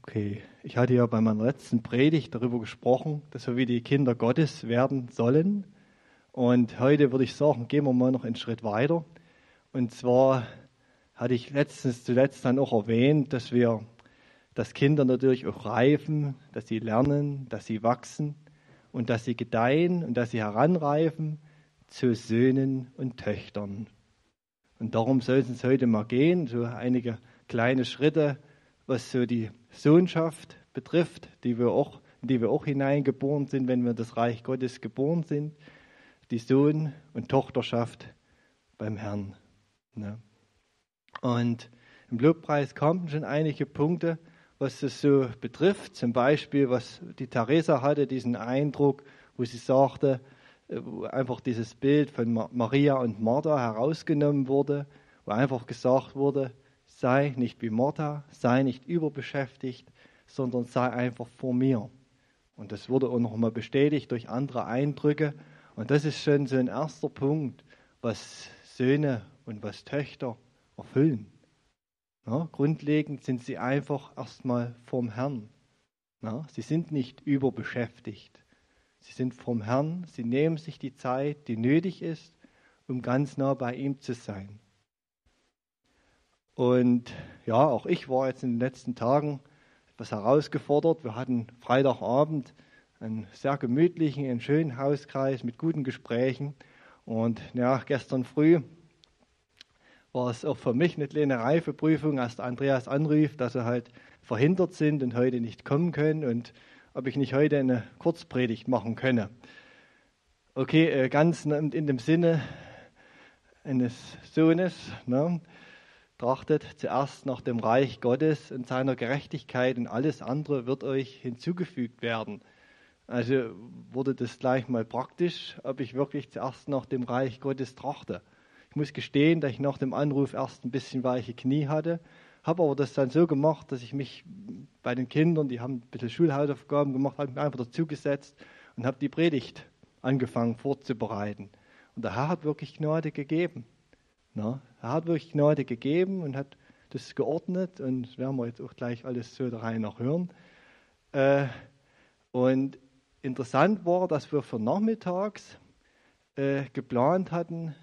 Okay, ich hatte ja bei meiner letzten Predigt darüber gesprochen, dass wir wie die Kinder Gottes werden sollen. Und heute würde ich sagen, gehen wir mal noch einen Schritt weiter. Und zwar hatte ich zuletzt dann auch erwähnt, dass Kinder natürlich auch reifen, dass sie lernen, dass sie wachsen und dass sie gedeihen und dass sie heranreifen zu Söhnen und Töchtern. Und darum soll es uns heute mal gehen, so einige kleine Schritte, was so die Sohnschaft betrifft, in die wir auch hineingeboren sind, wenn wir in das Reich Gottes geboren sind, die Sohn- und Tochterschaft beim Herrn. Ne? Und im Lobpreis kamen schon einige Punkte, was das so betrifft. Zum Beispiel, was die Theresa hatte, diesen Eindruck, wo sie sagte, wo einfach dieses Bild von Maria und Martha herausgenommen wurde, wo einfach gesagt wurde, sei nicht wie Martha, sei nicht überbeschäftigt, sondern sei einfach vor mir. Und das wurde auch nochmal bestätigt durch andere Eindrücke. Und das ist schon so ein erster Punkt, was Söhne und was Töchter erfüllen. Ja, grundlegend sind sie einfach erstmal vorm Herrn. Ja, sie sind nicht überbeschäftigt. Sie sind vom Herrn, sie nehmen sich die Zeit, die nötig ist, um ganz nah bei ihm zu sein. Und ja, auch ich war jetzt in den letzten Tagen etwas herausgefordert. Wir hatten Freitagabend einen sehr gemütlichen, einen schönen Hauskreis mit guten Gesprächen. Und ja, gestern früh war es auch für mich eine kleine Reifeprüfung, als der Andreas anrief, dass sie halt verhindert sind und heute nicht kommen können und ob ich nicht heute eine Kurzpredigt machen könne. Okay, ganz in dem Sinne eines Sohnes, ne, trachtet zuerst nach dem Reich Gottes und seiner Gerechtigkeit und alles andere wird euch hinzugefügt werden. Also wurde das gleich mal praktisch, ob ich wirklich zuerst nach dem Reich Gottes trachte. Ich muss gestehen, dass ich nach dem Anruf erst ein bisschen weiche Knie hatte, habe aber das dann so gemacht, dass ich mich bei den Kindern, die haben ein bisschen Schulhausaufgaben gemacht, habe mich einfach dazugesetzt und habe die Predigt angefangen vorzubereiten. Und der Herr hat wirklich Gnade gegeben. Er hat wirklich Gnade gegeben und hat das geordnet und das werden wir jetzt auch gleich alles so da rein noch hören. Und interessant war, dass wir für nachmittags geplant hatten,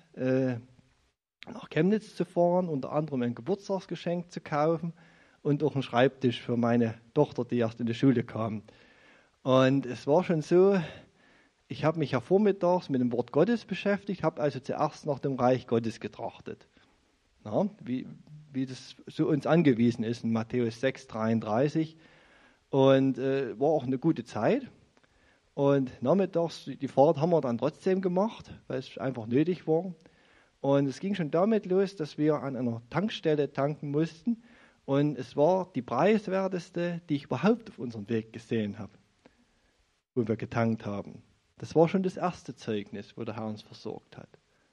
nach Chemnitz zu fahren, unter anderem ein Geburtstagsgeschenk zu kaufen und auch einen Schreibtisch für meine Tochter, die erst in die Schule kam. Und es war schon so, ich habe mich ja vormittags mit dem Wort Gottes beschäftigt, habe also zuerst nach dem Reich Gottes getrachtet. Ja, wie das so uns angewiesen ist in Matthäus 6,33. Und war auch eine gute Zeit. Und nachmittags, die Fahrt haben wir dann trotzdem gemacht, weil es einfach nötig war. Und es ging schon damit los, dass wir an einer Tankstelle tanken mussten. Und es war die preiswerteste, die ich überhaupt auf unserem Weg gesehen habe, wo wir getankt haben. Das war schon das erste Zeugnis, wo der Herr uns versorgt hat.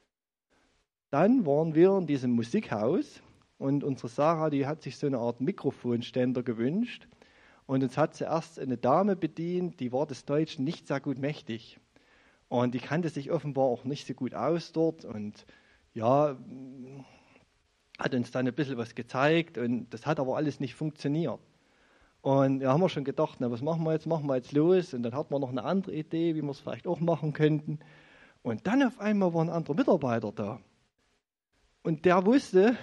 Dann waren wir in diesem Musikhaus und unsere Sarah, die hat sich so eine Art Mikrofonständer gewünscht. Und uns hat zuerst eine Dame bedient, die war des Deutschen nicht sehr gut mächtig. Und die kannte sich offenbar auch nicht so gut aus dort und ja, hat uns dann ein bisschen was gezeigt und das hat aber alles nicht funktioniert. Und da haben wir schon gedacht, na, was machen wir jetzt los? Und dann hatten wir noch eine andere Idee, wie wir es vielleicht auch machen könnten. Und dann auf einmal war ein anderer Mitarbeiter da. Und der wusste,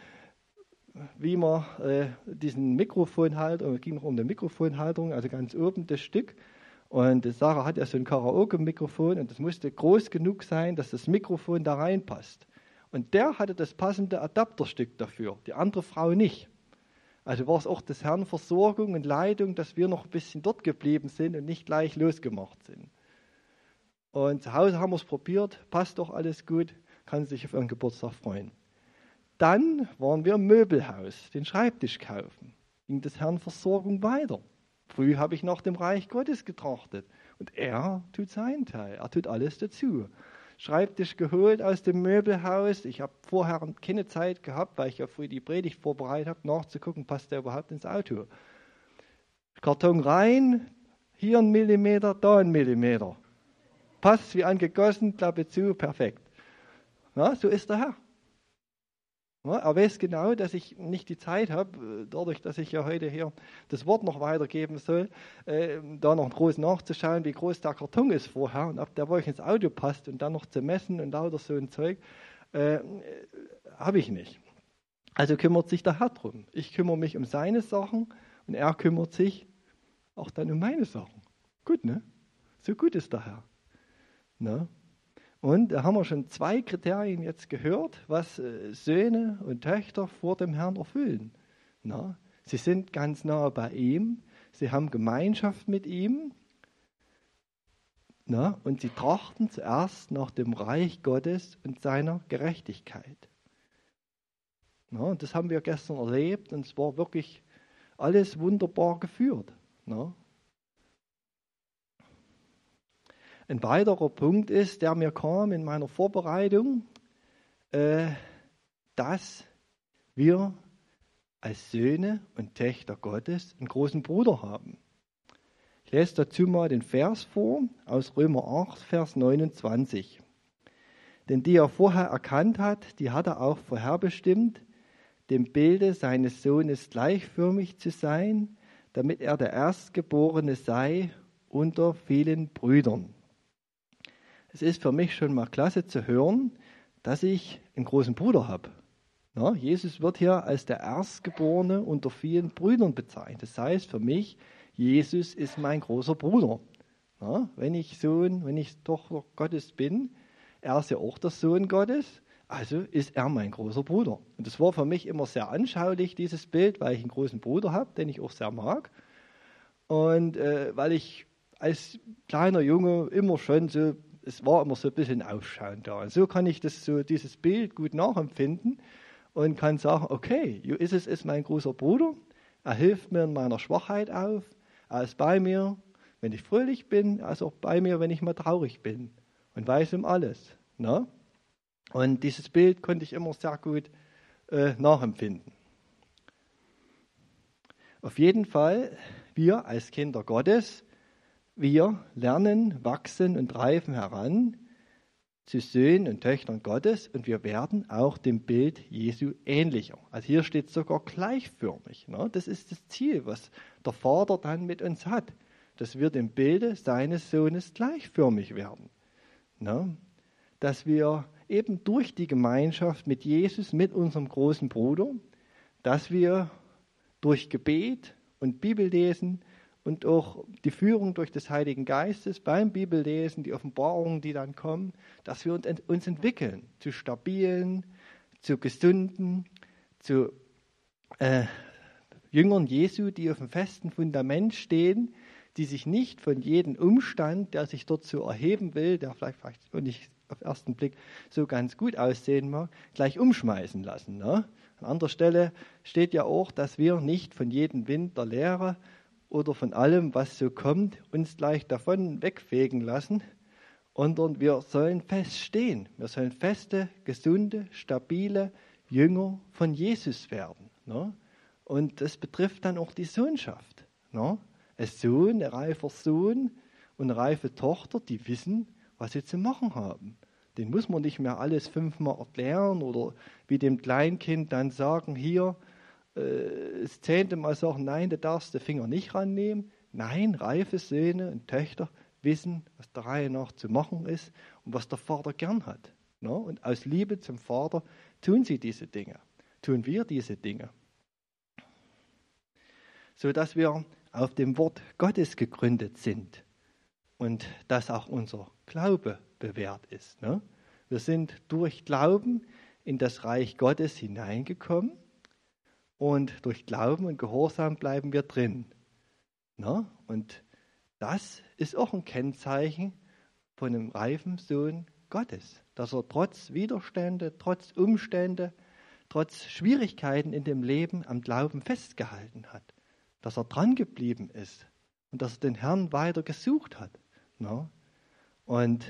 wie man diesen Mikrofonhalter, es ging noch um die Mikrofonhalterung, also ganz oben das Stück. Und Sarah hat ja so ein Karaoke-Mikrofon und das musste groß genug sein, dass das Mikrofon da reinpasst. Und der hatte das passende Adapterstück dafür, die andere Frau nicht. Also war es auch des Herrn Versorgung und Leitung, dass wir noch ein bisschen dort geblieben sind und nicht gleich losgemacht sind. Und zu Hause haben wir es probiert, passt doch alles gut, kann sich auf ihren Geburtstag freuen. Dann waren wir im Möbelhaus, den Schreibtisch kaufen. Ging des Herrn Versorgung weiter. Früh habe ich nach dem Reich Gottes getrachtet. Und er tut seinen Teil, er tut alles dazu. Schreibtisch geholt aus dem Möbelhaus. Ich habe vorher keine Zeit gehabt, weil ich ja früh die Predigt vorbereitet habe, nachzugucken, passt der überhaupt ins Auto. Karton rein, hier 1 Millimeter, da 1 Millimeter. Passt wie angegossen, Klappe zu, perfekt. Ja, so ist der Herr. Ja, er weiß genau, dass ich nicht die Zeit habe, dadurch, dass ich ja heute hier das Wort noch weitergeben soll, da noch groß nachzuschauen, wie groß der Karton ist vorher und ob der wirklich ins Auto passt und dann noch zu messen und lauter so ein Zeug, habe ich nicht. Also kümmert sich der Herr drum. Ich kümmere mich um seine Sachen und er kümmert sich auch dann um meine Sachen. Gut, ne? So gut ist der Herr. Ne? Und da haben wir schon 2 Kriterien jetzt gehört, was Söhne und Töchter vor dem Herrn erfüllen. Na, sie sind ganz nah bei ihm, sie haben Gemeinschaft mit ihm, na, und sie trachten zuerst nach dem Reich Gottes und seiner Gerechtigkeit. Na, und das haben wir gestern erlebt und es war wirklich alles wunderbar geführt. Na. Ein weiterer Punkt ist, der mir kam in meiner Vorbereitung, dass wir als Söhne und Töchter Gottes einen großen Bruder haben. Ich lese dazu mal den Vers vor aus Römer 8, Vers 29. Denn die er vorher erkannt hat, die hat er auch vorherbestimmt, dem Bilde seines Sohnes gleichförmig zu sein, damit er der Erstgeborene sei unter vielen Brüdern. Es ist für mich schon mal klasse zu hören, dass ich einen großen Bruder habe. Na, Jesus wird hier als der Erstgeborene unter vielen Brüdern bezeichnet. Das heißt für mich, Jesus ist mein großer Bruder. Na, wenn ich Sohn, wenn ich Tochter Gottes bin, er ist ja auch der Sohn Gottes, also ist er mein großer Bruder. Und das war für mich immer sehr anschaulich, dieses Bild, weil ich einen großen Bruder habe, den ich auch sehr mag. Und weil ich als kleiner Junge immer schon so, es war immer so ein bisschen Aufschauen da. Und so kann ich dieses Bild gut nachempfinden und kann sagen, okay, Jesus ist mein großer Bruder, er hilft mir in meiner Schwachheit auf, er ist bei mir, wenn ich fröhlich bin, er ist auch bei mir, wenn ich mal traurig bin und weiß um alles. Ne? Und dieses Bild konnte ich immer sehr gut nachempfinden. Auf jeden Fall, wir als Kinder Gottes, wir lernen, wachsen und reifen heran zu Söhnen und Töchtern Gottes und wir werden auch dem Bild Jesu ähnlicher. Also hier steht sogar gleichförmig. Ne? Das ist das Ziel, was der Vater dann mit uns hat, dass wir dem Bilde seines Sohnes gleichförmig werden. Ne? Dass wir eben durch die Gemeinschaft mit Jesus, mit unserem großen Bruder, dass wir durch Gebet und Bibellesen und auch die Führung durch des Heiligen Geistes beim Bibellesen, die Offenbarungen, die dann kommen, dass wir uns entwickeln zu stabilen, zu gesunden, zu Jüngern Jesu, die auf einem festen Fundament stehen, die sich nicht von jedem Umstand, der sich dort so erheben will, der vielleicht nicht auf den ersten Blick so ganz gut aussehen mag, gleich umschmeißen lassen. Ne? An anderer Stelle steht ja auch, dass wir nicht von jedem Wind der Lehre oder von allem, was so kommt, uns gleich davon wegfegen lassen, sondern wir sollen fest stehen. Wir sollen feste, gesunde, stabile Jünger von Jesus werden. Ne? Und das betrifft dann auch die Sohnschaft. Ne? Ein Sohn, ein reifer Sohn und eine reife Tochter, die wissen, was sie zu machen haben. Den muss man nicht mehr alles 5-mal erklären oder wie dem Kleinkind dann sagen, hier, das 10. Mal sagen, nein, du darfst den Finger nicht rannehmen. Nein, reife Söhne und Töchter wissen, was der Reihe nach zu machen ist und was der Vater gern hat. Ne? Und aus Liebe zum Vater tun sie diese Dinge, tun wir diese Dinge. Sodass wir auf dem Wort Gottes gegründet sind und dass auch unser Glaube bewährt ist. Ne? Wir sind durch Glauben in das Reich Gottes hineingekommen und durch Glauben und Gehorsam bleiben wir drin. Ne? Und das ist auch ein Kennzeichen von einem reifen Sohn Gottes, dass er trotz Widerstände, trotz Umstände, trotz Schwierigkeiten in dem Leben am Glauben festgehalten hat, dass er dran geblieben ist und dass er den Herrn weiter gesucht hat. Ne? Und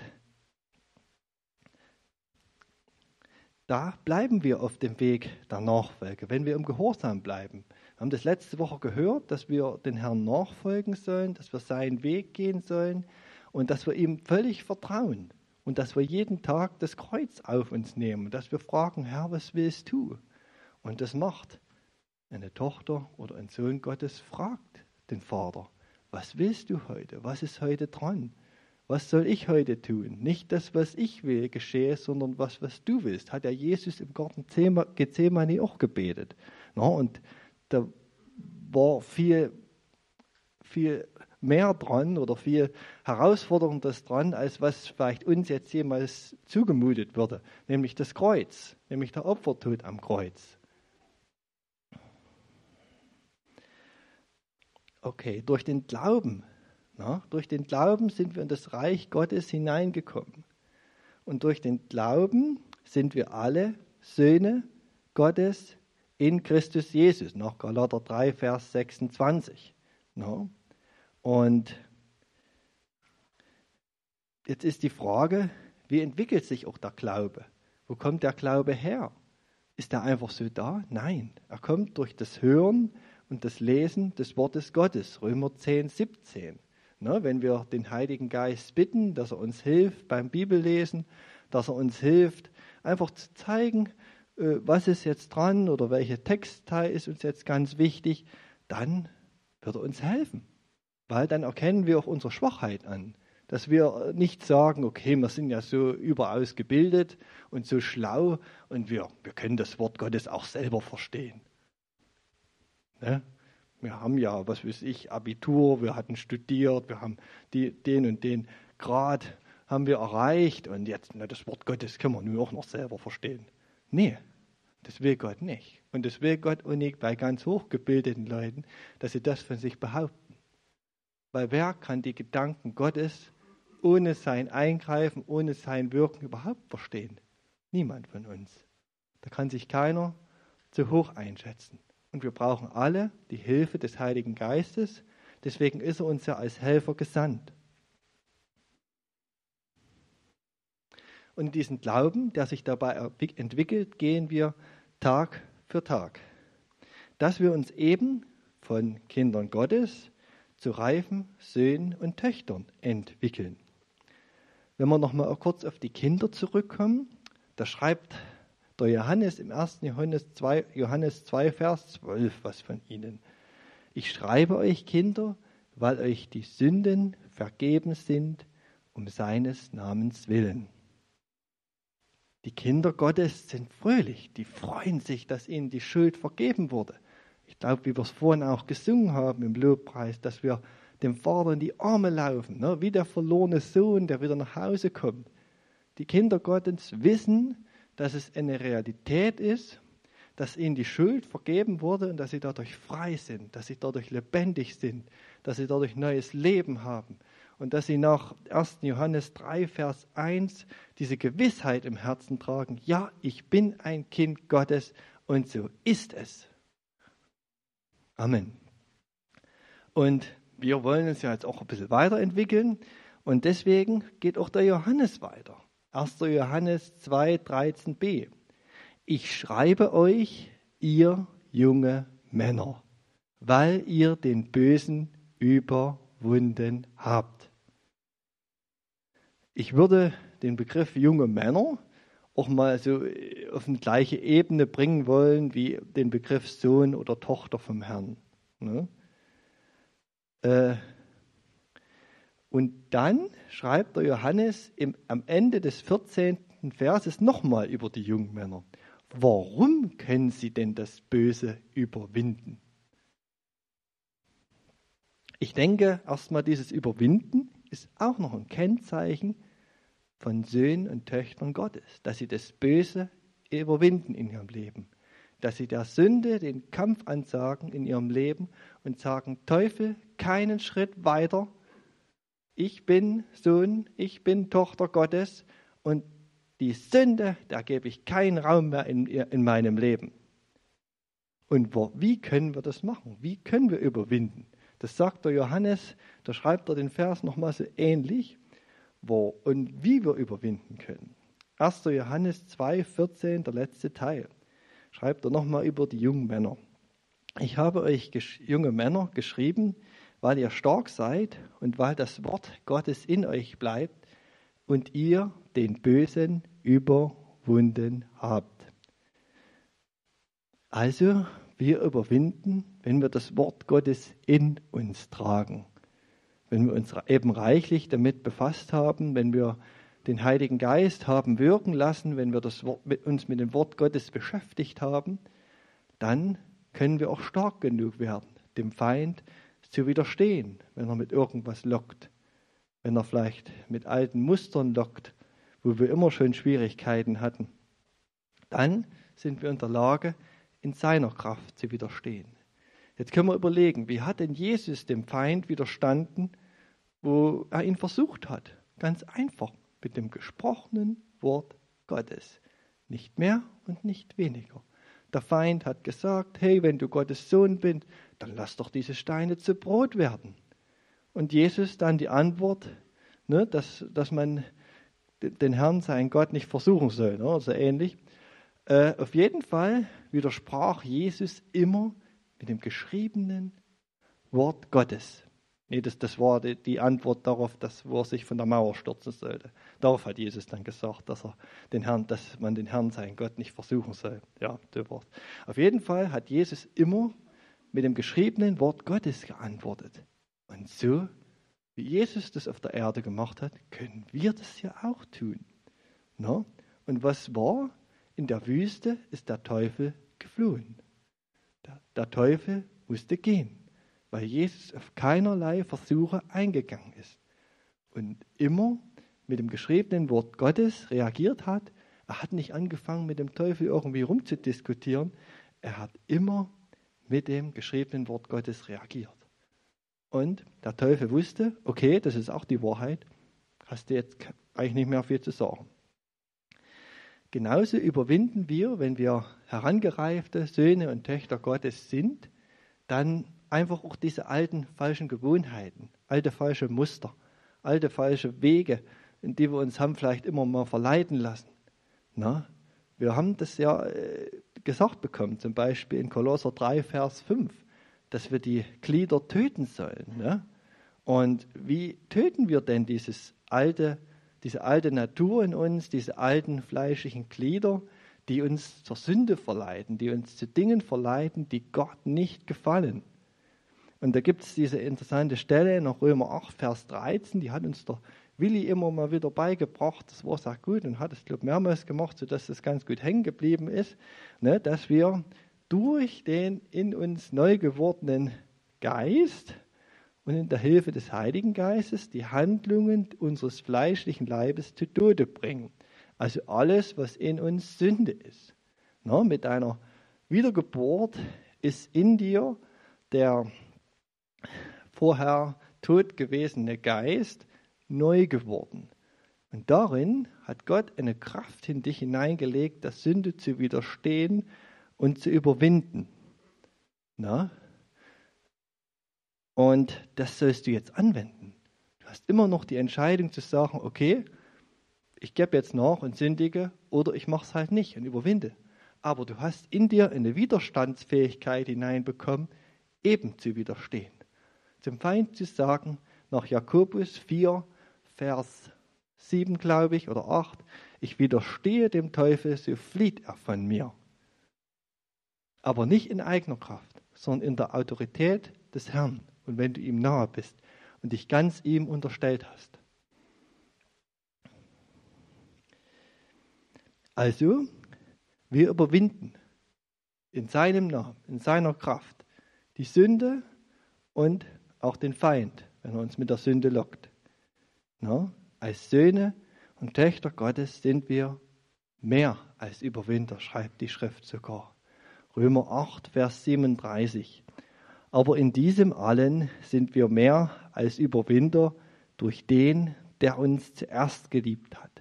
da bleiben wir auf dem Weg der Nachfolge, wenn wir im Gehorsam bleiben. Wir haben das letzte Woche gehört, dass wir den Herrn nachfolgen sollen, dass wir seinen Weg gehen sollen und dass wir ihm völlig vertrauen und dass wir jeden Tag das Kreuz auf uns nehmen, dass wir fragen, Herr, was willst du? Und das macht eine Tochter oder ein Sohn Gottes, fragt den Vater, was willst du heute? Was ist heute dran? Was soll ich heute tun? Nicht das, was ich will, geschehe, sondern was du willst. Hat ja Jesus im Garten Gethsemane auch gebetet. Na, und da war viel mehr dran oder viel Herausforderndes dran, als was vielleicht uns jetzt jemals zugemutet würde, nämlich das Kreuz, nämlich der Opfertod am Kreuz. Okay, durch den Glauben sind wir in das Reich Gottes hineingekommen. Und durch den Glauben sind wir alle Söhne Gottes in Christus Jesus, nach Galater 3, Vers 26. No? Und jetzt ist die Frage, wie entwickelt sich auch der Glaube? Wo kommt der Glaube her? Ist er einfach so da? Nein, er kommt durch das Hören und das Lesen des Wortes Gottes, Römer 10, 17. Ne, wenn wir den Heiligen Geist bitten, dass er uns hilft beim Bibellesen, dass er uns hilft, einfach zu zeigen, was ist jetzt dran oder welcher Textteil ist uns jetzt ganz wichtig, dann wird er uns helfen. Weil dann erkennen wir auch unsere Schwachheit an. Dass wir nicht sagen, okay, wir sind ja so überaus gebildet und so schlau und wir können das Wort Gottes auch selber verstehen. Ne? Wir haben ja, was weiß ich, Abitur, wir hatten studiert, wir haben den und den Grad haben wir erreicht und jetzt, das Wort Gottes können wir nur auch noch selber verstehen. Nee, das will Gott nicht. Und das will Gott auch nicht bei ganz hochgebildeten Leuten, dass sie das von sich behaupten. Weil wer kann die Gedanken Gottes ohne sein Eingreifen, ohne sein Wirken überhaupt verstehen? Niemand von uns. Da kann sich keiner zu hoch einschätzen. Und wir brauchen alle die Hilfe des Heiligen Geistes. Deswegen ist er uns ja als Helfer gesandt. Und in diesen Glauben, der sich dabei entwickelt, gehen wir Tag für Tag. Dass wir uns eben von Kindern Gottes zu reifen Söhnen und Töchtern entwickeln. Wenn wir nochmal kurz auf die Kinder zurückkommen, da schreibt der Johannes im 1. Johannes 2, Vers 12 was von ihnen. Ich schreibe euch, Kinder, weil euch die Sünden vergeben sind, um seines Namens willen. Die Kinder Gottes sind fröhlich, die freuen sich, dass ihnen die Schuld vergeben wurde. Ich glaube, wie wir es vorhin auch gesungen haben im Lobpreis, dass wir dem Vater in die Arme laufen, ne? Wie der verlorene Sohn, der wieder nach Hause kommt. Die Kinder Gottes wissen, dass es eine Realität ist, dass ihnen die Schuld vergeben wurde und dass sie dadurch frei sind, dass sie dadurch lebendig sind, dass sie dadurch neues Leben haben und dass sie nach 1. Johannes 3, Vers 1 diese Gewissheit im Herzen tragen, ja, ich bin ein Kind Gottes und so ist es. Amen. Und wir wollen uns ja jetzt auch ein bisschen weiterentwickeln und deswegen geht auch der Johannes weiter. 1. Johannes 2, 13b. Ich schreibe euch, ihr junge Männer, weil ihr den Bösen überwunden habt. Ich würde den Begriff junge Männer auch mal so auf eine gleiche Ebene bringen wollen wie den Begriff Sohn oder Tochter vom Herrn. Ne? Und dann schreibt der Johannes am Ende des 14. Verses nochmal über die jungen Männer. Warum können sie denn das Böse überwinden? Ich denke, erstmal dieses Überwinden ist auch noch ein Kennzeichen von Söhnen und Töchtern Gottes, dass sie das Böse überwinden in ihrem Leben, dass sie der Sünde den Kampf ansagen in ihrem Leben und sagen, Teufel, keinen Schritt weiter, ich bin Sohn, ich bin Tochter Gottes und die Sünde, da gebe ich keinen Raum mehr in meinem Leben. Und wie können wir das machen? Wie können wir überwinden? Das sagt der Johannes, da schreibt er den Vers nochmal so ähnlich, wo und wie wir überwinden können. 1. Johannes 2, 14, der letzte Teil, schreibt er nochmal über die jungen Männer. Ich habe euch junge Männer geschrieben, weil ihr stark seid und weil das Wort Gottes in euch bleibt und ihr den Bösen überwunden habt. Also, wir überwinden, wenn wir das Wort Gottes in uns tragen. Wenn wir uns eben reichlich damit befasst haben, wenn wir den Heiligen Geist haben wirken lassen, wenn wir uns mit dem Wort Gottes beschäftigt haben, dann können wir auch stark genug werden, dem Feind zu widerstehen, wenn er mit irgendwas lockt. Wenn er vielleicht mit alten Mustern lockt, wo wir immer schon Schwierigkeiten hatten. Dann sind wir in der Lage, in seiner Kraft zu widerstehen. Jetzt können wir überlegen, wie hat denn Jesus dem Feind widerstanden, wo er ihn versucht hat? Ganz einfach, mit dem gesprochenen Wort Gottes. Nicht mehr und nicht weniger. Der Feind hat gesagt, hey, wenn du Gottes Sohn bist, dann lass doch diese Steine zu Brot werden. Und Jesus dann die Antwort, ne, dass man den Herrn, seinen Gott, nicht versuchen soll, ne, so ähnlich. Auf jeden Fall widersprach Jesus immer mit dem geschriebenen Wort Gottes. Nee, das war die Antwort darauf, wo er sich von der Mauer stürzen sollte. Darauf hat Jesus dann gesagt, dass man den Herrn, seinen Gott, nicht versuchen soll. Ja, so war's. Auf jeden Fall hat Jesus immer mit dem geschriebenen Wort Gottes geantwortet. Und so, wie Jesus das auf der Erde gemacht hat, können wir das ja auch tun. Na? Und was war? In der Wüste ist der Teufel geflohen. Der Teufel musste gehen, weil Jesus auf keinerlei Versuche eingegangen ist und immer mit dem geschriebenen Wort Gottes reagiert hat. Er hat nicht angefangen, mit dem Teufel irgendwie rumzudiskutieren. Er hat immer mit dem geschriebenen Wort Gottes reagiert. Und der Teufel wusste, okay, das ist auch die Wahrheit, hast du jetzt eigentlich nicht mehr viel zu sagen. Genauso überwinden wir, wenn wir herangereifte Söhne und Töchter Gottes sind, dann einfach auch diese alten falschen Gewohnheiten, alte falsche Muster, alte falsche Wege, in die wir uns haben vielleicht immer mal verleiten lassen. Na, wir haben das ja gesagt bekommen, zum Beispiel in Kolosser 3, Vers 5, dass wir die Glieder töten sollen. Ne? Und wie töten wir denn diese alte Natur in uns, diese alten fleischlichen Glieder, die uns zur Sünde verleiten, die uns zu Dingen verleiten, die Gott nicht gefallen? Und da gibt es diese interessante Stelle nach Römer 8, Vers 13, die hat uns der Willi immer mal wieder beigebracht. Das war sehr gut und hat es, glaube ich, mehrmals gemacht, sodass es ganz gut hängen geblieben ist, ne, dass wir durch den in uns neu gewordenen Geist und in der Hilfe des Heiligen Geistes die Handlungen unseres fleischlichen Leibes zu Tode bringen. Also alles, was in uns Sünde ist. Na, mit einer Wiedergeburt ist in dir der vorher tot gewesene Geist neu geworden. Und darin hat Gott eine Kraft in dich hineingelegt, der Sünde zu widerstehen und zu überwinden. Na? Und das sollst du jetzt anwenden. Du hast immer noch die Entscheidung zu sagen, okay, ich gebe jetzt nach und sündige oder ich mache es halt nicht und überwinde. Aber du hast in dir eine Widerstandsfähigkeit hineinbekommen, eben zu widerstehen. Zum Feind zu sagen, nach Jakobus 4, Vers 7, glaube ich, oder 8, ich widerstehe dem Teufel, so flieht er von mir. Aber nicht in eigener Kraft, sondern in der Autorität des Herrn. Und wenn du ihm nahe bist und dich ganz ihm unterstellt hast. Also, wir überwinden in seinem Namen, in seiner Kraft, die Sünde und auch den Feind, wenn er uns mit der Sünde lockt. Na, als Söhne und Töchter Gottes sind wir mehr als Überwinder, schreibt die Schrift sogar. Römer 8, Vers 37. Aber in diesem allen sind wir mehr als Überwinder durch den, der uns zuerst geliebt hat.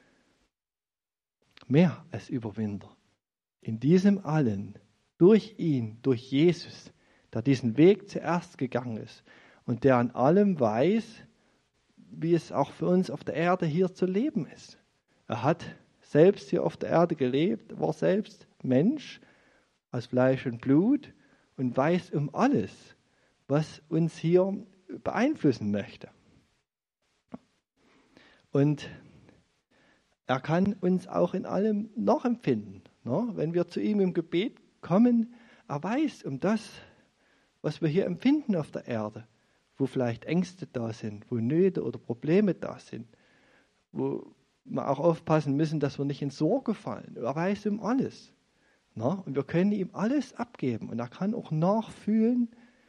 Mehr als Überwinder. In diesem allen, durch ihn, durch Jesus, der diesen Weg zuerst gegangen ist und der an allem weiß, wie es auch für uns auf der Erde hier zu leben ist. Er hat selbst hier auf der Erde gelebt, war selbst Mensch aus Fleisch und Blut und weiß um alles, was uns hier beeinflussen möchte. Und er kann uns auch in allem nachempfinden. Ne? Wenn wir zu ihm im Gebet kommen. Er weiß um das, was wir hier empfinden auf der Erde, wo vielleicht Ängste da sind, wo Nöte oder Probleme da sind, wo wir auch aufpassen müssen, dass wir nicht in Sorge fallen. Er weiß um alles. Na? Und wir können ihm alles abgeben. Und er kann auch nachfühlen,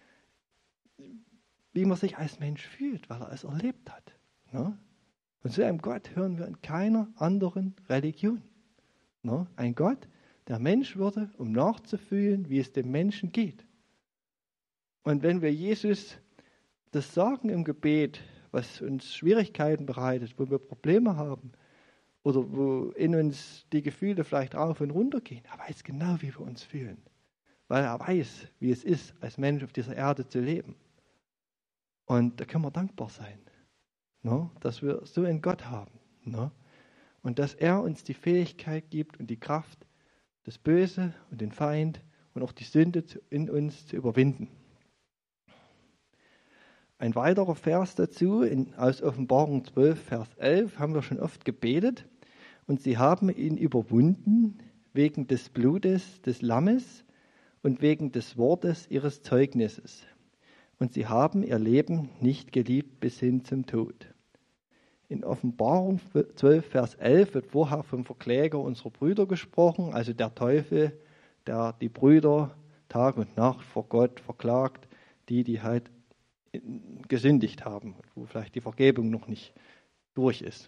wie man sich als Mensch fühlt, weil er es erlebt hat. Na? Und so einem Gott hören wir in keiner anderen Religion. Na? Ein Gott, der Mensch wurde, um nachzufühlen, wie es dem Menschen geht. Und wenn wir Jesus das sagen im Gebet, was uns Schwierigkeiten bereitet, wo wir Probleme haben oder wo in uns die Gefühle vielleicht rauf und runter gehen, er weiß genau, wie wir uns fühlen, weil er weiß, wie es ist, als Mensch auf dieser Erde zu leben. Und da können wir dankbar sein, ne, dass wir so einen Gott haben, ne, und dass er uns die Fähigkeit gibt und die Kraft, das Böse und den Feind und auch die Sünde in uns zu überwinden. Ein weiterer Vers dazu, aus Offenbarung 12, Vers 11, haben wir schon oft gebetet. Und sie haben ihn überwunden wegen des Blutes des Lammes und wegen des Wortes ihres Zeugnisses. Und sie haben ihr Leben nicht geliebt bis hin zum Tod. In Offenbarung 12, Vers 11 wird vorher vom Verkläger unserer Brüder gesprochen, also der Teufel, der die Brüder Tag und Nacht vor Gott verklagt, die halt gesündigt haben, wo vielleicht die Vergebung noch nicht durch ist.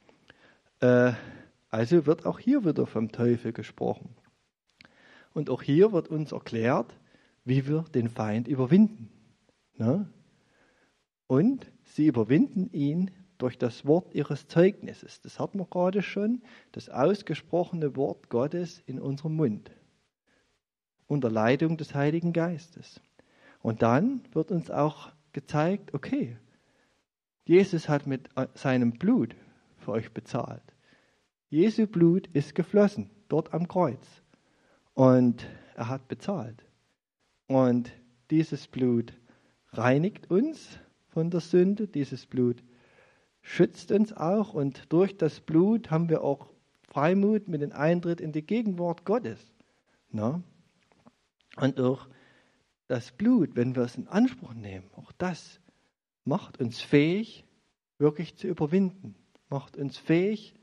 Also wird auch hier wieder vom Teufel gesprochen. Und auch hier wird uns erklärt, wie wir den Feind überwinden. Ne? Und sie überwinden ihn durch das Wort ihres Zeugnisses. Das hatten wir gerade schon, das ausgesprochene Wort Gottes in unserem Mund. Unter Leitung des Heiligen Geistes. Und dann wird uns auch gezeigt, okay, Jesus hat mit seinem Blut für euch bezahlt. Jesu Blut ist geflossen, dort am Kreuz. Und er hat bezahlt. Und dieses Blut reinigt uns von der Sünde, dieses Blut schützt uns auch und durch das Blut haben wir auch Freimut mit dem Eintritt in die Gegenwart Gottes. Na? Und auch das Blut, wenn wir es in Anspruch nehmen, auch das macht uns fähig, wirklich zu überwinden. Macht uns fähig,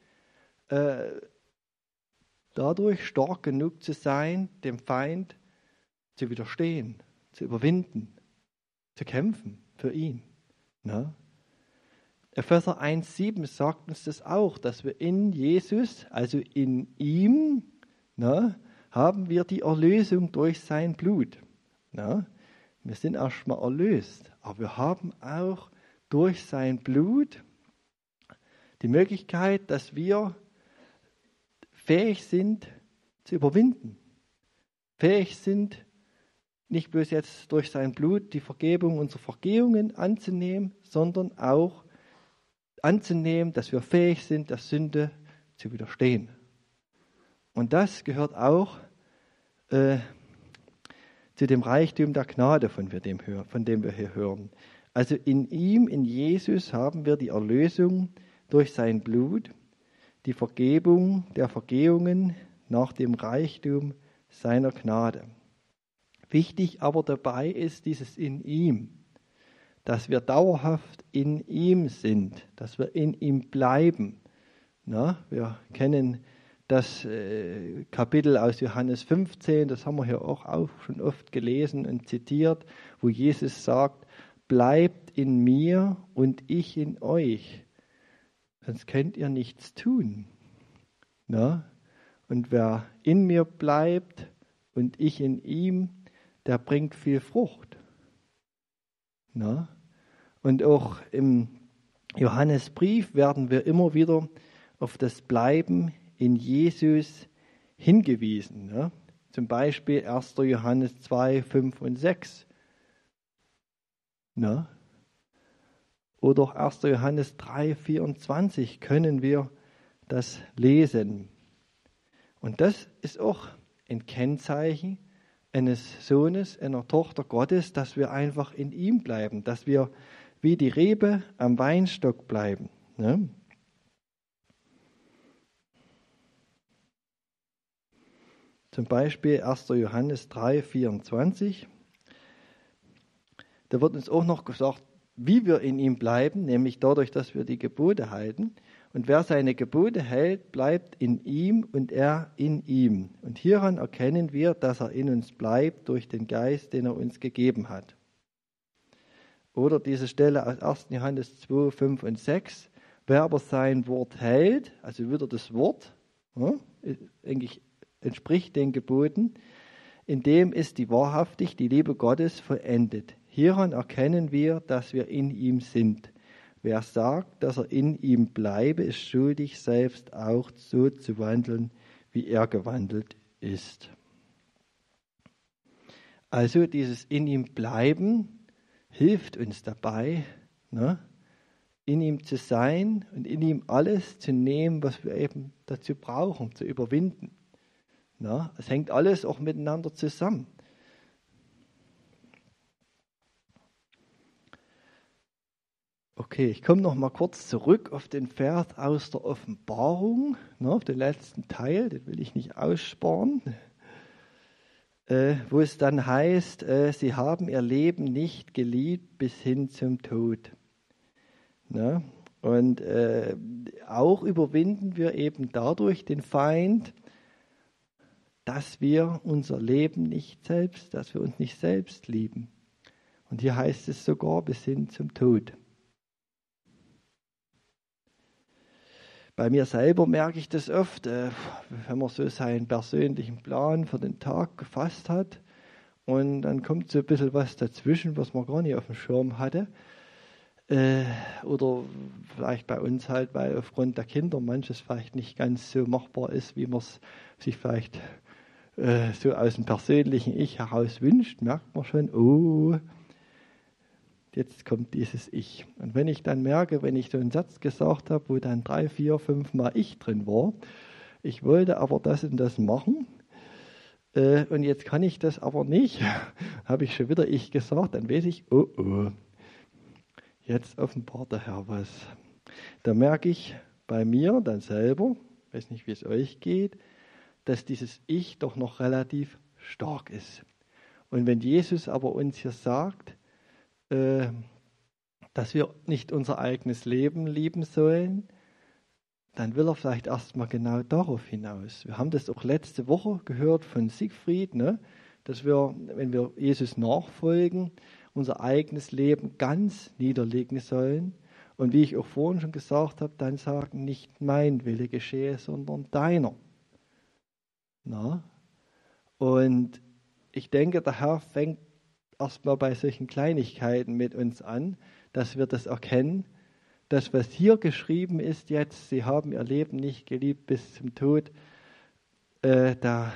dadurch stark genug zu sein, dem Feind zu widerstehen, zu überwinden, zu kämpfen für ihn. Na? Epheser 1,7 sagt uns das auch, dass wir in Jesus, also in ihm, haben wir die Erlösung durch sein Blut. Wir sind erstmal erlöst, aber wir haben auch durch sein Blut die Möglichkeit, dass wir fähig sind zu überwinden. Fähig sind, nicht bloß jetzt durch sein Blut die Vergebung unserer Vergehungen anzunehmen, sondern auch anzunehmen, dass wir fähig sind, der Sünde zu widerstehen. Und das gehört auch zu dem Reichtum der Gnade, von dem wir hier hören. Also in ihm, in Jesus, haben wir die Erlösung durch sein Blut, die Vergebung der Vergehungen nach dem Reichtum seiner Gnade. Wichtig aber dabei ist dieses in ihm, dass wir dauerhaft in ihm sind, dass wir in ihm bleiben. Wir kennen das Kapitel aus Johannes 15, das haben wir hier auch schon oft gelesen und zitiert, wo Jesus sagt, bleibt in mir und ich in euch, sonst könnt ihr nichts tun. Und wer in mir bleibt und ich in ihm, der bringt viel Frucht. Und auch im Johannesbrief werden wir immer wieder auf das Bleiben in Jesus hingewiesen. Zum Beispiel 1. Johannes 2, 5 und 6. Oder auch 1. Johannes 3, 24 können wir das lesen. Und das ist auch ein Kennzeichen eines Sohnes, einer Tochter Gottes, dass wir einfach in ihm bleiben, dass wir wie die Rebe am Weinstock bleiben. Zum Beispiel 1. Johannes 3, 24. Da wird uns auch noch gesagt, wie wir in ihm bleiben, nämlich dadurch, dass wir die Gebote halten. Und wer seine Gebote hält, bleibt in ihm und er in ihm. Und hieran erkennen wir, dass er in uns bleibt durch den Geist, den er uns gegeben hat. Oder diese Stelle aus 1. Johannes 2, 5 und 6. Wer aber sein Wort hält, also wieder das Wort, eigentlich entspricht den Geboten, in dem ist die wahrhaftig die Liebe Gottes vollendet. Hieran erkennen wir, dass wir in ihm sind. Wer sagt, dass er in ihm bleibe, ist schuldig, selbst auch so zu wandeln, wie er gewandelt ist. Also dieses in ihm bleiben hilft uns dabei, in ihm zu sein und in ihm alles zu nehmen, was wir eben dazu brauchen, zu überwinden. Es hängt alles auch miteinander zusammen. Okay, ich komme noch mal kurz zurück auf den Vers aus der Offenbarung, auf den letzten Teil, den will ich nicht aussparen, wo es dann heißt, sie haben ihr Leben nicht geliebt bis hin zum Tod. Und auch überwinden wir eben dadurch den Feind, dass wir unser Leben nicht selbst, dass wir uns nicht selbst lieben. Und hier heißt es sogar bis hin zum Tod. Bei mir selber merke ich das oft, wenn man so seinen persönlichen Plan für den Tag gefasst hat und dann kommt so ein bisschen was dazwischen, was man gar nicht auf dem Schirm hatte. Oder vielleicht bei uns halt, weil aufgrund der Kinder manches vielleicht nicht ganz so machbar ist, wie man es sich vielleicht so aus dem persönlichen Ich heraus wünscht, merkt man schon, oh, jetzt kommt dieses Ich. Und wenn ich dann merke, wenn ich so einen Satz gesagt habe, wo dann 3, 4, 5 Mal Ich drin war, ich wollte aber das und das machen und jetzt kann ich das aber nicht, habe ich schon wieder Ich gesagt, dann weiß ich, oh, jetzt offenbart der Herr was. Da merke ich bei mir dann selber, weiß nicht, wie es euch geht, dass dieses Ich doch noch relativ stark ist. Und wenn Jesus aber uns hier sagt, dass wir nicht unser eigenes Leben lieben sollen, dann will er vielleicht erstmal genau darauf hinaus. Wir haben das auch letzte Woche gehört von Siegfried, dass wir, wenn wir Jesus nachfolgen, unser eigenes Leben ganz niederlegen sollen. Und wie ich auch vorhin schon gesagt habe, dann sagen, nicht mein Wille geschehe, sondern deiner. Und ich denke, der Herr fängt erstmal bei solchen Kleinigkeiten mit uns an, dass wir das erkennen, dass was hier geschrieben ist jetzt, sie haben ihr Leben nicht geliebt bis zum Tod, das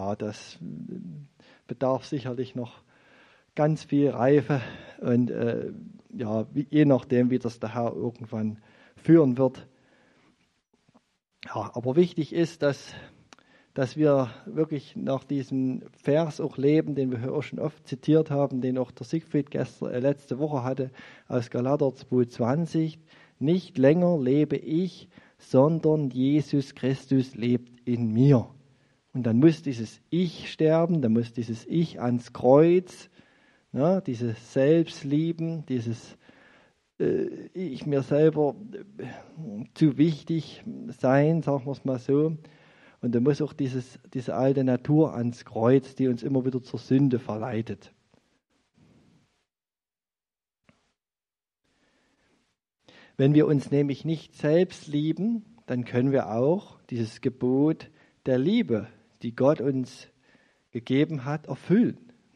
bedarf sicherlich noch ganz viel Reife und je nachdem, wie das der Herr irgendwann führen wird. Ja, aber wichtig ist, dass wir wirklich nach diesem Vers auch leben, den wir auch schon oft zitiert haben, den auch der Siegfried letzte Woche hatte, aus Galater 2,20. Nicht länger lebe ich, sondern Jesus Christus lebt in mir. Und dann muss dieses Ich sterben, dann muss dieses Ich ans Kreuz, dieses Selbstlieben, dieses Ich mir selber zu wichtig sein, sagen wir es mal so. Und da muss auch diese alte Natur ans Kreuz, die uns immer wieder zur Sünde verleitet. Wenn wir uns nämlich nicht selbst lieben, dann können wir auch dieses Gebot der Liebe, die Gott uns gegeben hat, erfüllen.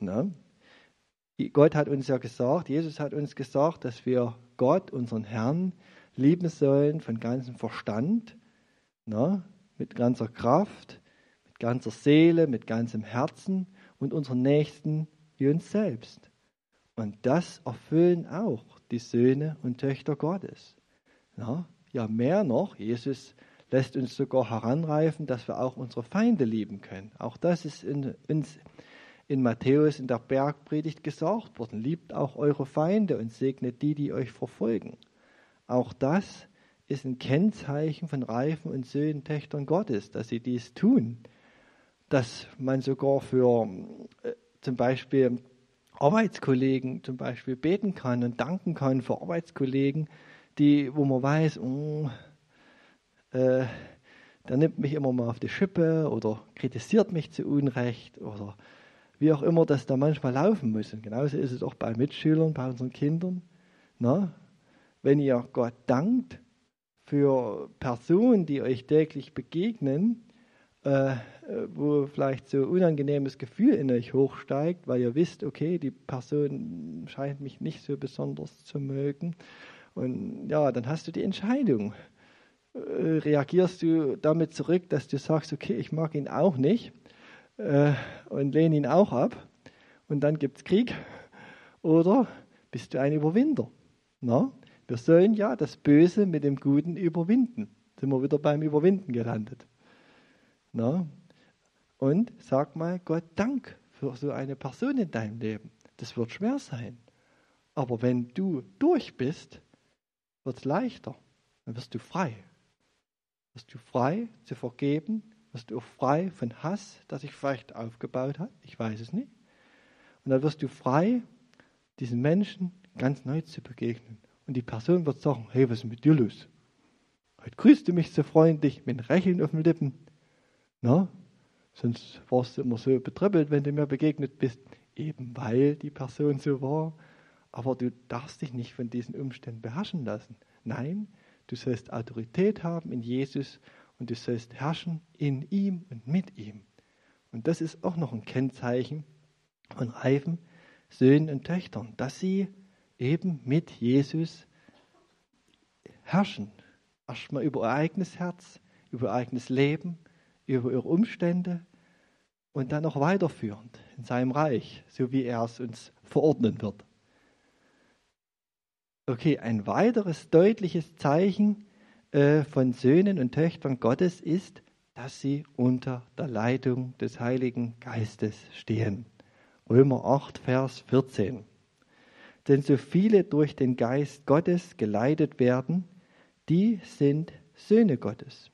Gott hat uns ja gesagt, Jesus hat uns gesagt, dass wir Gott, unseren Herrn, lieben sollen von ganzem Verstand, mit ganzer Kraft, mit ganzer Seele, mit ganzem Herzen und unseren Nächsten wie uns selbst. Und das erfüllen auch die Söhne und Töchter Gottes. Ja, mehr noch, Jesus lässt uns sogar heranreifen, dass wir auch unsere Feinde lieben können. Auch das ist uns in Matthäus in der Bergpredigt gesagt worden. Liebt auch eure Feinde und segnet die, die euch verfolgen. Auch das ist ein Kennzeichen von Reifen und Söhnen, Töchtern Gottes, dass sie dies tun. dass man sogar für zum Beispiel Arbeitskollegen zum Beispiel beten kann und danken kann für Arbeitskollegen, wo man weiß, der nimmt mich immer mal auf die Schippe oder kritisiert mich zu Unrecht oder wie auch immer das da manchmal laufen muss. Und genauso ist es auch bei Mitschülern, bei unseren Kindern. Na? Wenn ihr Gott dankt für Personen, die euch täglich begegnen, wo vielleicht so ein unangenehmes Gefühl in euch hochsteigt, weil ihr wisst, okay, die Person scheint mich nicht so besonders zu mögen. Und ja, dann hast du die Entscheidung. Reagierst du damit zurück, dass du sagst, okay, ich mag ihn auch nicht und lehne ihn auch ab und dann gibt es Krieg? Oder bist du ein Überwinder? Na? Wir sollen ja das Böse mit dem Guten überwinden. Sind wir wieder beim Überwinden gelandet. Na? Und sag mal Gott Dank für so eine Person in deinem Leben. Das wird schwer sein. Aber wenn du durch bist, wird es leichter. Dann wirst du frei. Wirst du frei zu vergeben? Wirst du auch frei von Hass, der sich vielleicht aufgebaut hat? Ich weiß es nicht. Und dann wirst du frei, diesen Menschen ganz neu zu begegnen. Und die Person wird sagen, hey, was ist mit dir los? Heute grüßt du mich so freundlich, mit einem Lächeln auf den Lippen. Na? Sonst warst du immer so betröppelt, wenn du mir begegnet bist. Eben weil die Person so war. Aber du darfst dich nicht von diesen Umständen beherrschen lassen. Nein, du sollst Autorität haben in Jesus und du sollst herrschen in ihm und mit ihm. Und das ist auch noch ein Kennzeichen von reifen Söhnen und Töchtern, dass sie eben mit Jesus herrschen. Erstmal über ihr eigenes Herz, über ihr eigenes Leben, über ihre Umstände und dann noch weiterführend in seinem Reich, so wie er es uns verordnen wird. Okay, ein weiteres deutliches Zeichen von Söhnen und Töchtern Gottes ist, dass sie unter der Leitung des Heiligen Geistes stehen. Römer 8, Vers 14. Denn so viele durch den Geist Gottes geleitet werden, die sind Söhne Gottes.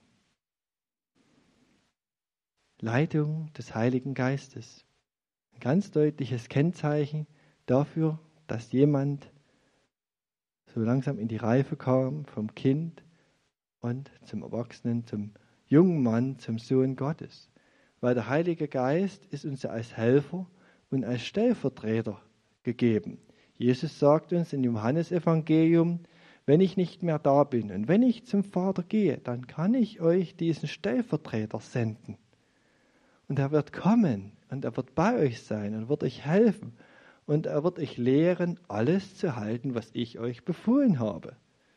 Leitung des Heiligen Geistes. Ein ganz deutliches Kennzeichen dafür, dass jemand so langsam in die Reife kam, vom Kind und zum Erwachsenen, zum jungen Mann, zum Sohn Gottes. Weil der Heilige Geist ist uns ja als Helfer und als Stellvertreter gegeben. Jesus sagt uns im Johannesevangelium, wenn ich nicht mehr da bin und wenn ich zum Vater gehe, dann kann ich euch diesen Stellvertreter senden. Und er wird kommen und er wird bei euch sein und wird euch helfen. Und er wird euch lehren, alles zu halten, was ich euch befohlen habe.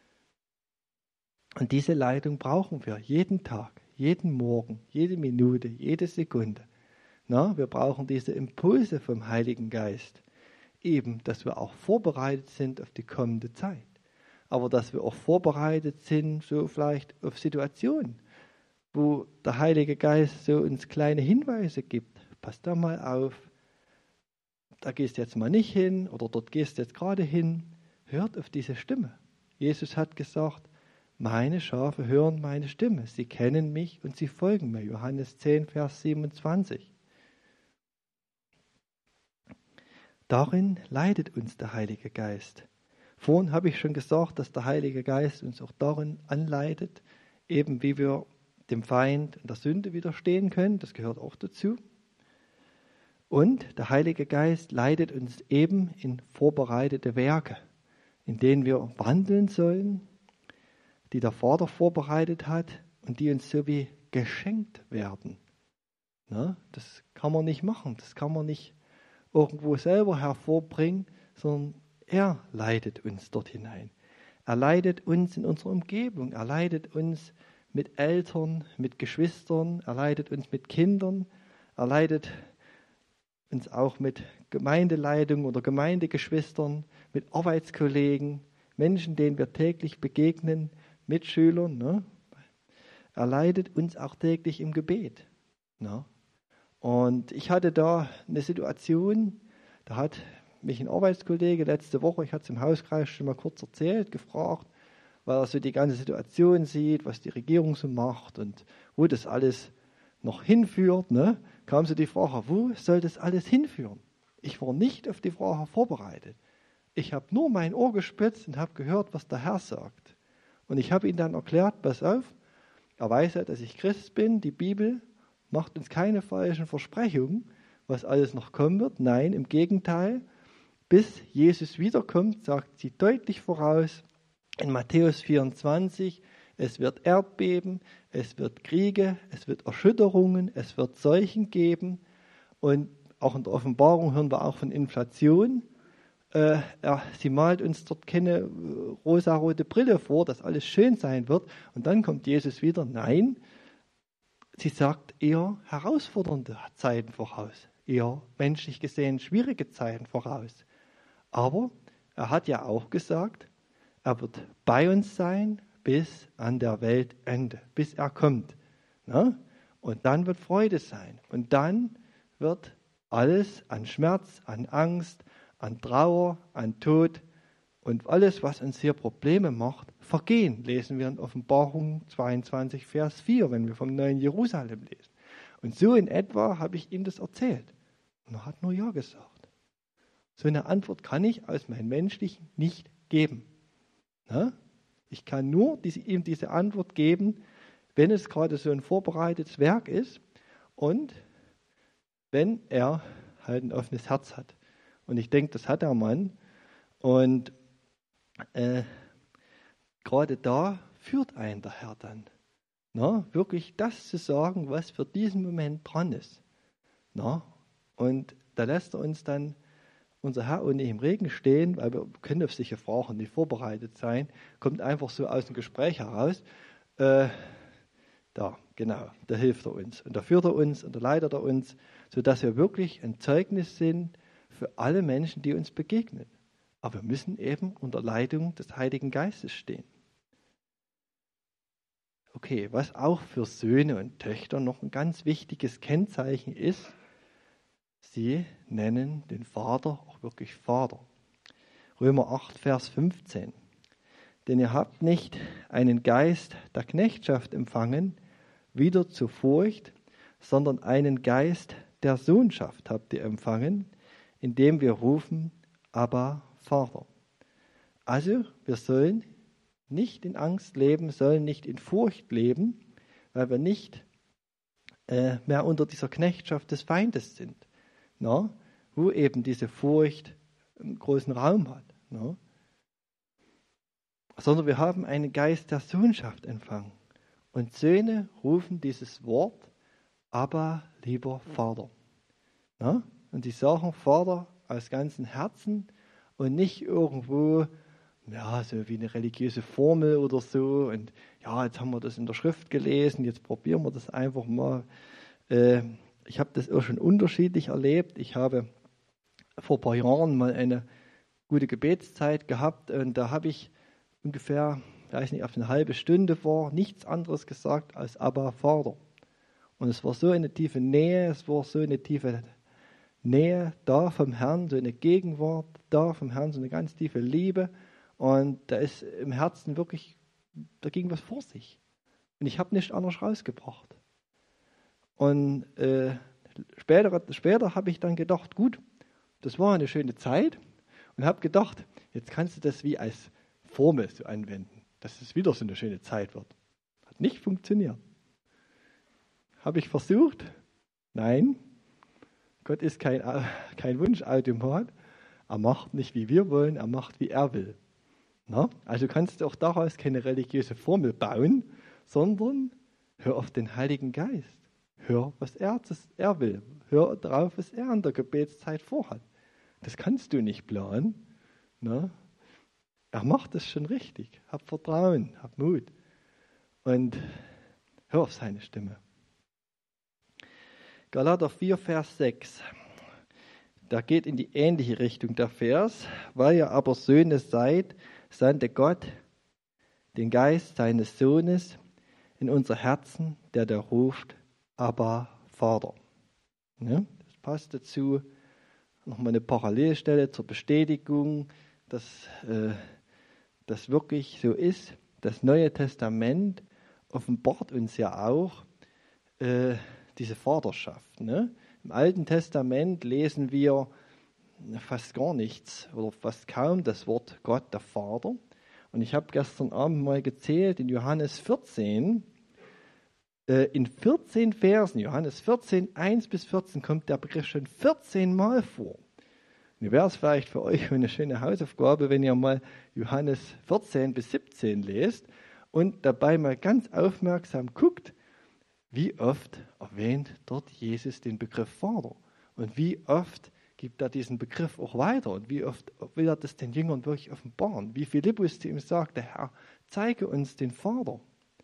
Und diese Leitung brauchen wir jeden Tag, jeden Morgen, jede Minute, jede Sekunde. Wir brauchen diese Impulse vom Heiligen Geist. Eben, dass wir auch vorbereitet sind auf die kommende Zeit. Aber dass wir auch vorbereitet sind, so vielleicht auf Situationen, wo der Heilige Geist so uns kleine Hinweise gibt. Pass da mal auf. Da gehst du jetzt mal nicht hin oder dort gehst du jetzt gerade hin. Hört auf diese Stimme. Jesus hat gesagt, meine Schafe hören meine Stimme. Sie kennen mich und sie folgen mir. Johannes 10, Vers 27. Darin leitet uns der Heilige Geist. Vorhin habe ich schon gesagt, dass der Heilige Geist uns auch darin anleitet, eben wie wir dem Feind und der Sünde widerstehen können. Das gehört auch dazu. Und der Heilige Geist leitet uns eben in vorbereitete Werke, in denen wir wandeln sollen, die der Vater vorbereitet hat und die uns so wie geschenkt werden. Das kann man nicht machen, das kann man nicht irgendwo selber hervorbringen, sondern er leitet uns dort hinein. Er leitet uns in unserer Umgebung, er leitet uns mit Eltern, mit Geschwistern, er leitet uns mit Kindern, er leitet uns auch mit Gemeindeleitung oder Gemeindegeschwistern, mit Arbeitskollegen, Menschen, denen wir täglich begegnen, Mitschülern. Er leitet uns auch täglich im Gebet. Und ich hatte da eine Situation, da hat mich ein Arbeitskollege letzte Woche, ich hatte es im Hauskreis schon mal kurz erzählt, gefragt, weil er so die ganze Situation sieht, was die Regierung so macht und wo das alles noch hinführt, kam so die Frage, wo soll das alles hinführen? Ich war nicht auf die Frage vorbereitet. Ich habe nur mein Ohr gespitzt und habe gehört, was der Herr sagt. Und ich habe ihm dann erklärt, pass auf, er weiß ja, dass ich Christ bin, die Bibel macht uns keine falschen Versprechungen, was alles noch kommen wird. Nein, im Gegenteil, bis Jesus wiederkommt, sagt sie deutlich voraus in Matthäus 24, es wird Erdbeben, es wird Kriege, es wird Erschütterungen, es wird Seuchen geben. Und auch in der Offenbarung hören wir auch von Inflation. Sie malt uns dort keine rosarote Brille vor, dass alles schön sein wird. Und dann kommt Jesus wieder. Nein, sie sagt eher herausfordernde Zeiten voraus, eher menschlich gesehen schwierige Zeiten voraus. Aber er hat ja auch gesagt, er wird bei uns sein bis an der Weltende, bis er kommt. Na? Und dann wird Freude sein. Und dann wird alles an Schmerz, an Angst, an Trauer, an Tod und alles, was uns hier Probleme macht, vergehen, lesen wir in Offenbarung 22, Vers 4, wenn wir vom neuen Jerusalem lesen. Und so in etwa habe ich ihm das erzählt. Und er hat nur Ja gesagt. So eine Antwort kann ich aus meinem Menschlichen nicht geben. Na? Ich kann nur ihm diese Antwort geben, wenn es gerade so ein vorbereitetes Werk ist und wenn er halt ein offenes Herz hat. Und ich denke, das hat der Mann. Und gerade da führt einen der Herr dann. Na, wirklich das zu sagen, was für diesen Moment dran ist. Na, und da lässt er uns dann, unser Herr, und nicht im Regen stehen, weil wir können auf solche Fragen nicht vorbereitet sein, kommt einfach so aus dem Gespräch heraus. Da hilft er uns. Und da führt er uns und da leitet er uns, sodass wir wirklich ein Zeugnis sind für alle Menschen, die uns begegnen. Aber wir müssen eben unter Leitung des Heiligen Geistes stehen. Okay, was auch für Söhne und Töchter noch ein ganz wichtiges Kennzeichen ist, sie nennen den Vater auch wirklich Vater. Römer 8, Vers 15. Denn ihr habt nicht einen Geist der Knechtschaft empfangen, wieder zur Furcht, sondern einen Geist der Sohnschaft habt ihr empfangen, indem wir rufen, Abba, Vater. Also, wir sollen nicht in Angst leben, sollen nicht in Furcht leben, weil wir nicht mehr unter dieser Knechtschaft des Feindes sind, na? Wo eben diese Furcht einen großen Raum hat. Na? Sondern wir haben einen Geist der Sohnschaft empfangen. Und Söhne rufen dieses Wort, Abba, lieber Vater. Na? Und die sagen Vater aus ganzem Herzen und nicht irgendwo, ja, so wie eine religiöse Formel oder so. Und ja, jetzt haben wir das in der Schrift gelesen, jetzt probieren wir das einfach mal. Ich habe das auch schon unterschiedlich erlebt. Ich habe vor ein paar Jahren mal eine gute Gebetszeit gehabt und da habe ich ungefähr, ich weiß nicht, auf eine halbe Stunde war, nichts anderes gesagt als Abba, Vater. Und es war so eine tiefe Nähe, es war so eine tiefe Nähe da vom Herrn, so eine Gegenwart da vom Herrn, so eine ganz tiefe Liebe. Und da ist im Herzen wirklich, da ging was vor sich. Und ich habe nichts anderes rausgebracht. Und später habe ich dann gedacht, gut, das war eine schöne Zeit. Und habe gedacht, jetzt kannst du das wie als Formel so anwenden, dass es wieder so eine schöne Zeit wird. Hat nicht funktioniert. Habe ich versucht? Nein. Gott ist kein Wunschautomat. Er macht nicht, wie wir wollen, er macht, wie er will. Na? Also kannst du auch daraus keine religiöse Formel bauen, sondern hör auf den Heiligen Geist. Hör, was er will. Hör darauf, was er in der Gebetszeit vorhat. Das kannst du nicht planen. Na? Er macht es schon richtig. Hab Vertrauen, hab Mut. Und hör auf seine Stimme. Galater 4, Vers 6. Da geht in die ähnliche Richtung der Vers. Weil ihr aber Söhne seid, sandte Gott den Geist seines Sohnes in unser Herzen, der da ruft, Abba, Vater. Ja, das passt dazu. Nochmal eine Parallelstelle zur Bestätigung, dass das wirklich so ist. Das Neue Testament offenbart uns ja auch diese Vaterschaft. Ne? Im Alten Testament lesen wir fast gar nichts oder fast kaum das Wort Gott, der Vater. Und ich habe gestern Abend mal gezählt, in Johannes 14, in 14 Versen, Johannes 14, 1 bis 14, kommt der Begriff schon 14 Mal vor. Nun wäre es vielleicht für euch eine schöne Hausaufgabe, wenn ihr mal Johannes 14 bis 17 lest und dabei mal ganz aufmerksam guckt, wie oft erwähnt dort Jesus den Begriff Vater und wie oft gibt er diesen Begriff auch weiter und wie oft will er das den Jüngern wirklich offenbaren, wie Philippus zu ihm sagte, Herr, zeige uns den Vater.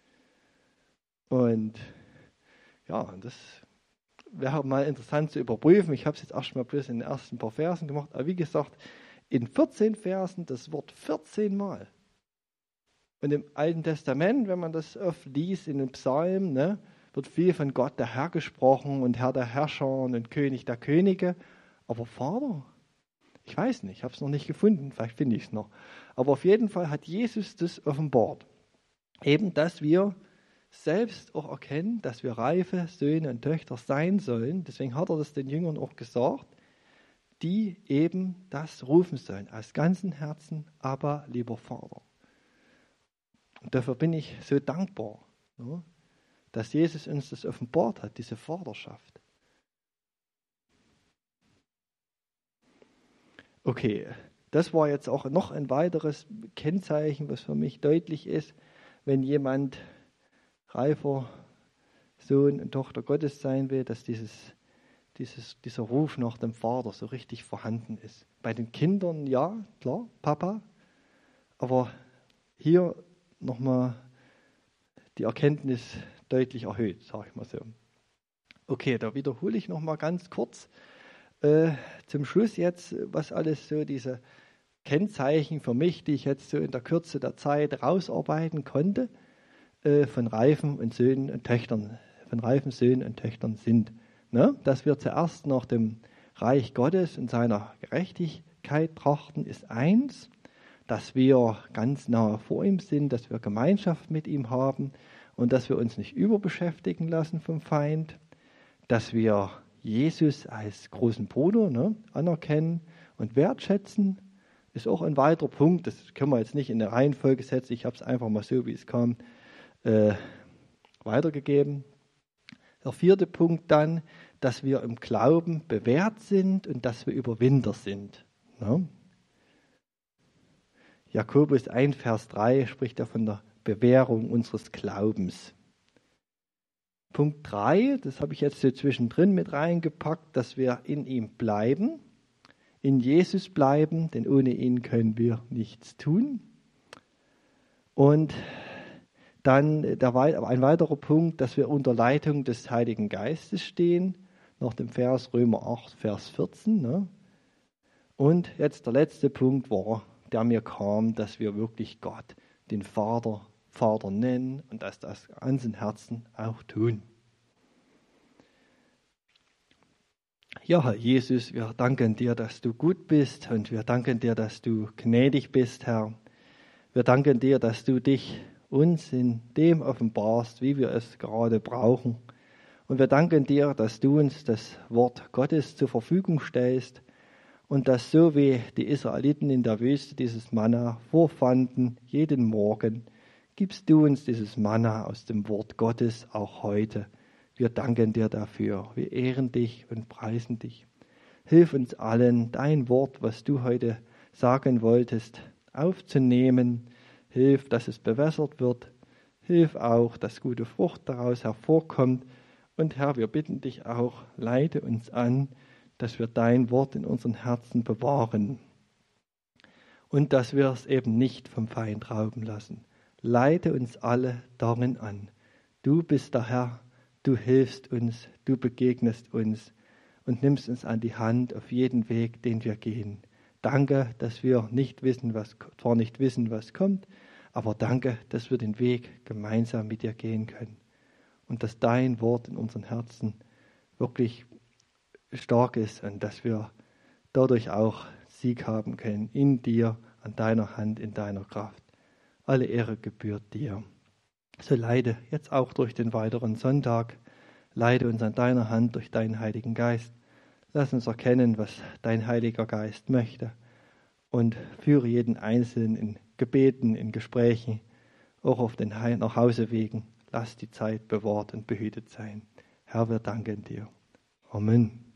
Und ja, das wäre mal interessant zu überprüfen. Ich habe es jetzt erstmal bloß in den ersten paar Versen gemacht, aber wie gesagt, in 14 Versen das Wort 14 Mal. Und im Alten Testament, wenn man das oft liest in den Psalmen, ne, wird viel von Gott der Herr gesprochen und Herr der Herrscher und König der Könige. Aber Vater? Ich weiß nicht, ich habe es noch nicht gefunden, vielleicht finde ich es noch. Aber auf jeden Fall hat Jesus das offenbart. Eben, dass wir selbst auch erkennen, dass wir reife Söhne und Töchter sein sollen. Deswegen hat er das den Jüngern auch gesagt, die eben das rufen sollen, aus ganzem Herzen, aber lieber Vater. Und dafür bin ich so dankbar, ja, dass Jesus uns das offenbart hat, diese Vaterschaft. Okay, das war jetzt auch noch ein weiteres Kennzeichen, was für mich deutlich ist, wenn jemand reifer Sohn und Tochter Gottes sein will, dass dieser Ruf nach dem Vater so richtig vorhanden ist. Bei den Kindern, ja, klar, Papa, aber hier nochmal die Erkenntnis deutlich erhöht, sage ich mal so. Okay, da wiederhole ich nochmal ganz kurz zum Schluss jetzt, was alles so diese Kennzeichen für mich, die ich jetzt so in der Kürze der Zeit rausarbeiten konnte, von reifen Söhnen und Töchtern sind. Ne? Dass wir zuerst nach dem Reich Gottes und seiner Gerechtigkeit trachten, ist eins. Dass wir ganz nahe vor ihm sind, dass wir Gemeinschaft mit ihm haben und dass wir uns nicht überbeschäftigen lassen vom Feind. Dass wir Jesus als großen Bruder anerkennen und wertschätzen, ist auch ein weiterer Punkt. Das können wir jetzt nicht in eine Reihenfolge setzen. Ich habe es einfach mal so, wie es kam, weitergegeben. Der vierte Punkt dann, dass wir im Glauben bewährt sind und dass wir Überwinder sind. Ja? Jakobus 1, Vers 3 spricht ja von der Bewährung unseres Glaubens. Punkt 3, das habe ich jetzt so zwischendrin mit reingepackt, dass wir in ihm bleiben, in Jesus bleiben, denn ohne ihn können wir nichts tun. Und dann ein weiterer Punkt, dass wir unter Leitung des Heiligen Geistes stehen, nach dem Vers Römer 8, Vers 14. Ne? Und jetzt der letzte Punkt war, der mir kam, dass wir wirklich Gott, den Vater nennen und das ganzen Herzen auch tun. Ja, Herr Jesus, wir danken dir, dass du gut bist und wir danken dir, dass du gnädig bist, Herr. Wir danken dir, dass du dich uns in dem offenbarst, wie wir es gerade brauchen. Und wir danken dir, dass du uns das Wort Gottes zur Verfügung stellst und dass so wie die Israeliten in der Wüste dieses Manna vorfanden, jeden Morgen, gibst du uns dieses Manna aus dem Wort Gottes auch heute. Wir danken dir dafür. Wir ehren dich und preisen dich. Hilf uns allen, dein Wort, was du heute sagen wolltest, aufzunehmen. Hilf, dass es bewässert wird. Hilf auch, dass gute Frucht daraus hervorkommt. Und Herr, wir bitten dich auch, leite uns an, dass wir dein Wort in unseren Herzen bewahren. Und dass wir es eben nicht vom Feind rauben lassen. Leite uns alle darin an. Du bist der Herr, du hilfst uns, du begegnest uns und nimmst uns an die Hand auf jeden Weg, den wir gehen. Danke, dass wir zwar nicht wissen, was kommt, aber danke, dass wir den Weg gemeinsam mit dir gehen können. Und dass dein Wort in unseren Herzen wirklich stark ist und dass wir dadurch auch Sieg haben können in dir, an deiner Hand, in deiner Kraft. Alle Ehre gebührt dir. So leide jetzt auch durch den weiteren Sonntag. Leite uns an deiner Hand durch deinen Heiligen Geist. Lass uns erkennen, was dein Heiliger Geist möchte. Und führe jeden Einzelnen in Gebeten, in Gesprächen, auch auf den Nachhausewegen. Lass die Zeit bewahrt und behütet sein. Herr, wir danken dir. Amen.